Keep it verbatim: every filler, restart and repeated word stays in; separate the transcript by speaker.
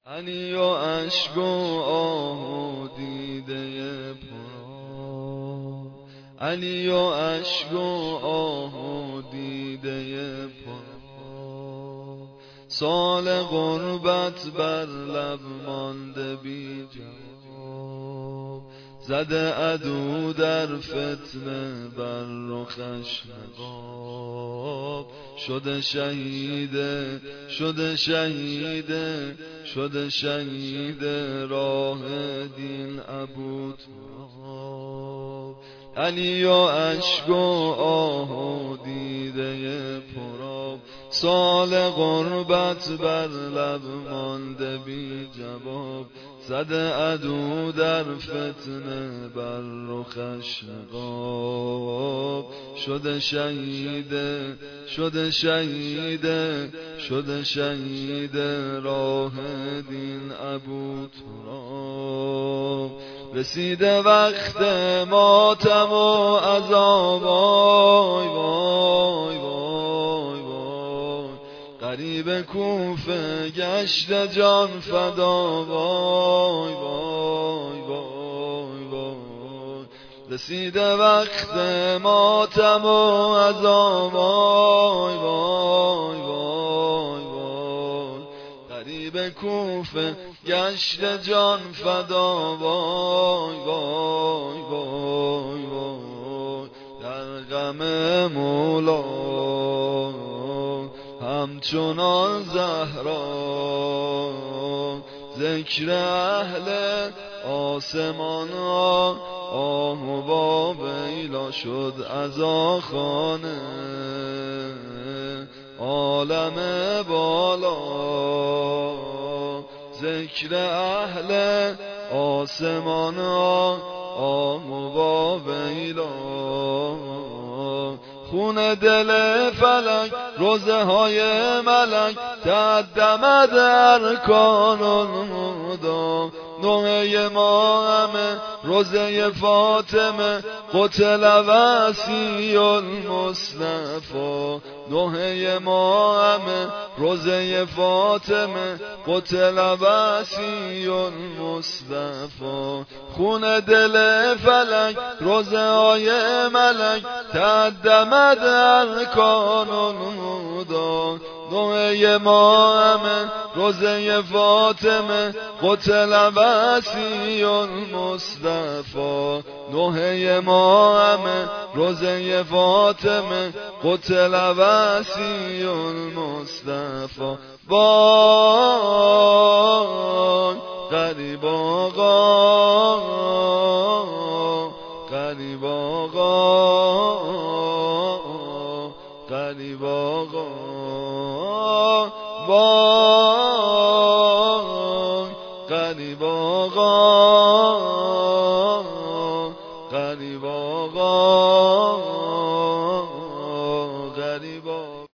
Speaker 1: علی و اشک و آه و دیده پرآب، علی و اشک و آه و دیده پرآب، سال غربت بر لب مانده بی جواب، زده عدو در فتنه بر رخش نقاب، شده شهیده شده شهیده شده شهید راه دین ابوتراب، علی و اشک و آه و دیده پرآب، سال غربت بر لب مانده بی جواب، زده عدو در فتنه بر رخش نقاب، شده شهیده شده شهیده شده شهید راه دین ابوتراب، رسیده وقت ماتم و عذاب، وای وای وای وای، غریب کوفه گشت جان فدا، وای وای وای وای، رسیده وقت ماتم و عذاب، وای وای وای وای، غریب کوفه گشت جان فدا، وای وای وای وای، در غم مولا همچنان زهرا، ذکر اهل آسمان آه و با ویلا شد عزاخانه، عالم بالا ذکر اهل آسمان آه و با ویلا، خون دل فلک روزه های ملک تقدمت ارکان المدام، نوحه ما همه روزه فاطمه قتل وسی المصطفى، نوحه ما همه روزه فاطمه قتل وسی المصطفى، خون دل فلک روزه های ملک تقدمت ارکان المدام، نوحه ما همه روزه فاطمه قتل وسی المصطفى، نوحه ما همه روزه فاطمه قتل وسی المصطفى، وای غریب آقا غریب آقا غریب آقا، وای غریب آقا غریب آقا.